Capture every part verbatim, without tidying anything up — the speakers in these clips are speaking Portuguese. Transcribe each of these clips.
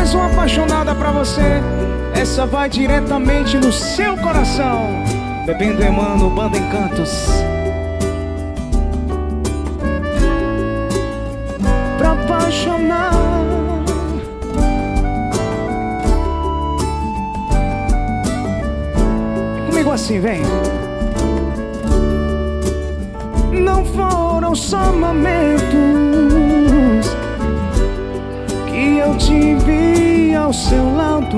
mais uma apaixonada pra você. Essa vai diretamente no seu coração. Bebendo Emano, Banda Encantos. Pra apaixonar. Vem comigo assim, vem. Não foram só momentos que eu tive ao seu lado.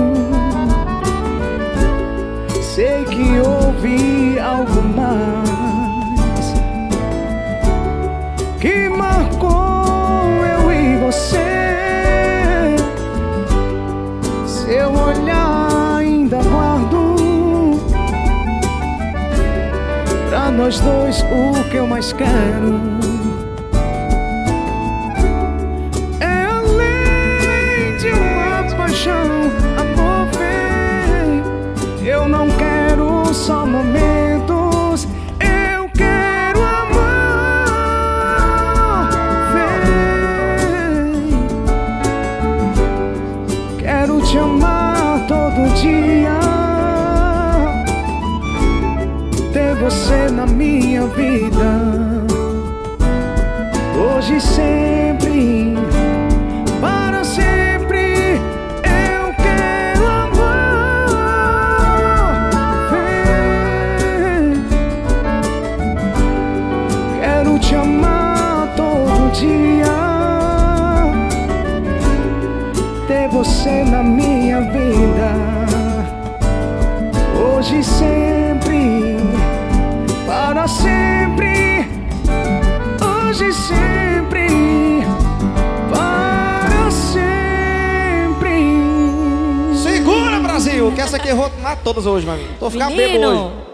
Sei que houve algo mais que marcou eu e você. Seu olhar ainda guardo. Pra nós dois o que eu mais quero é além de uma paixão, amor, vem. Eu não quero só momentos, eu quero amor, vem. Quero te amar todo dia, ter você na minha vida, hoje e sempre, para sempre. Eu quero amor, vem. Quero te amar todo dia, ter você na minha vida, hoje e sempre, para sempre, hoje e sempre, para sempre. Segura, Brasil, que essa aqui eu vou tomar todas hoje, meu amigo. Tô ficando bêbado hoje.